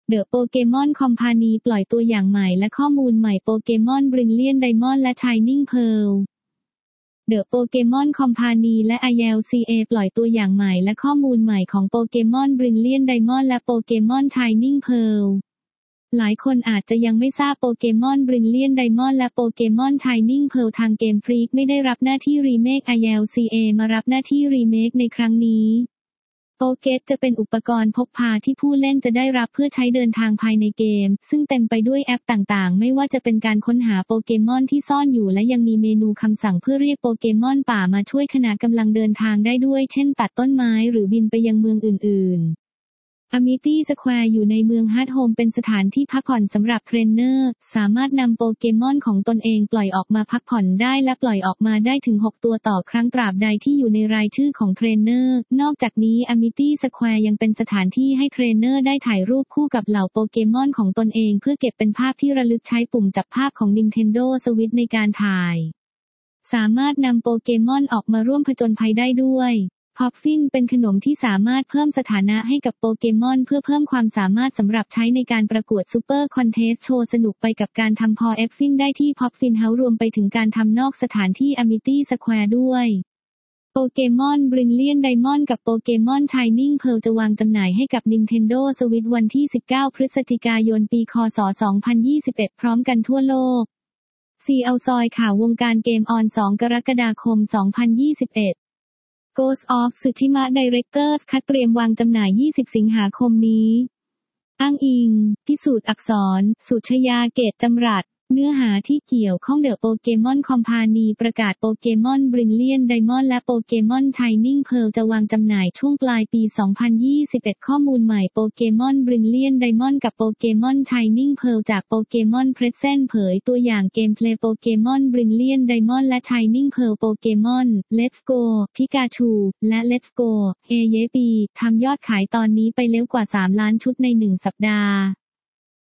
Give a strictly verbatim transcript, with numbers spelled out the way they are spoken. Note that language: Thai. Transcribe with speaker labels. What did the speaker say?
Speaker 1: เดอะโปเกมอนคอมพานีปล่อยตัวอย่างใหม่และข้อมูลใหม่โปเกมอนบริลเลียนไดมอนด์และชายนิ่งเพิร์ลเดอะโปเกมอนคอมพานีและ ไอ แอล ซี เอ ปล่อยตัวอย่างใหม่และข้อมูลใหม่ของโปเกมอนบริลเลียนไดมอนด์และโปเกมอนชายนิ่งเพิร์ลหลายคนอาจจะยังไม่ทราบโปเกมอนบริลเลียนไดมอนด์และโปเกมอนชายนิ่งเพิร์ลทางเกมฟรีกไม่ได้รับหน้าที่รีเมค ไอ แอล ซี เอ มารับหน้าที่รีเมคในครั้งนี้โปเกตจะเป็นอุปกรณ์พกพาที่ผู้เล่นจะได้รับเพื่อใช้เดินทางภายในเกมซึ่งเต็มไปด้วยแอปต่างๆไม่ว่าจะเป็นการค้นหาโปเกมอนที่ซ่อนอยู่และยังมีเมนูคำสั่งเพื่อเรียกโปเกมอนป่ามาช่วยขณะกำลังเดินทางได้ด้วยเช่นตัดต้นไม้หรือบินไปยังเมืองอื่นๆAmity Square อยู่ในเมืองฮาร์ดโฮมเป็นสถานที่พักผ่อนสำหรับเทรนเนอร์สามารถนำโปเกมอนของตนเองปล่อยออกมาพักผ่อนได้และปล่อยออกมาได้ถึงหกตัวต่อครั้งตราบใดที่อยู่ในรายชื่อของเทรนเนอร์นอกจากนี้ Amity Square ยังเป็นสถานที่ให้เทรนเนอร์ได้ถ่ายรูปคู่กับเหล่าโปเกมอนของตนเองเพื่อเก็บเป็นภาพที่ระลึกใช้ปุ่มจับภาพของ Nintendo Switch ในการถ่ายสามารถนำโปเกมอนออกมาร่วมผจญภัยได้ด้วยพอปฟินเป็นขนมที่สามารถเพิ่มสถานะให้กับโปเกมอนเพื่อเพิ่มความสามารถสำหรับใช้ในการประกวดซูเปอร์คอนเทสต์โชว์สนุกไปกับการทำพอเอฟฟินได้ที่พอปฟินเฮาส์รวมไปถึงการทำนอกสถานที่ Amity Square ด้วยโปเกมอนบริลเลียนไดมอนด์กับโปเกมอนชายนิ่งเพิร์ลจะวางจำหน่ายให้กับ Nintendo Switch วันที่สิบเก้าพฤศจิกายนปีคศสองพันยี่สิบเอ็ดพร้อมกันทั่วโลกซีเอาซอยข่าววงการเกมออนสองกรกฎาคมสองพันยี่สิบเอ็ดGhost of Tsushima Directors คัดเตรียมวางจำหน่ายยี่สิบสิงหาคมนี้อ้างอิงพิสูจน์อักษรสุชยาเกตจำรัดเนื้อหาที่เกี่ยวข้องเดอะโปเกมอนคอมพานีประกาศโปเกมอนบริลเลียนไดมอนด์และโปเกมอนชายนิ่งเพิร์ลจะวางจำหน่ายช่วงปลายปีสองพันยี่สิบเอ็ดข้อมูลใหม่โปเกมอนบริลเลียนไดมอนด์กับโปเกมอนชายนิ่งเพิร์ลจากโปเกมอนเพรสเซนต์เผยตัวอย่างเกมเพลย์โปเกมอนบริลเลียนไดมอนด์และชายนิ่งเพิร์ลโปเกมอนเลทส์โกพิกาชูและเลทส์โกเอเยปีทำยอดขายตอนนี้ไปแล้วกว่าสามล้านชุดในหนึ่งสัปดาห์